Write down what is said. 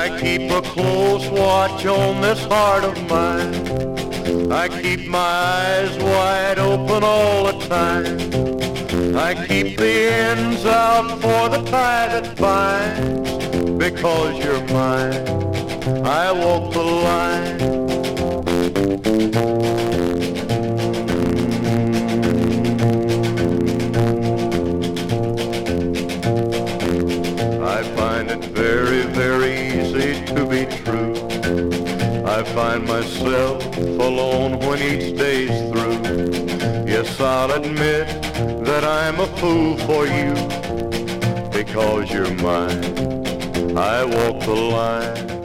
I keep a close watch on this heart of mine. I keep my eyes wide open all the time. I keep the ends out for the tie that binds. Because you're mine, I walk the line. I find it very, very easy to be true. I find myself alone when each day's through. Yes, I'll admit that I'm a fool for you. Because you're mine, I walk the line.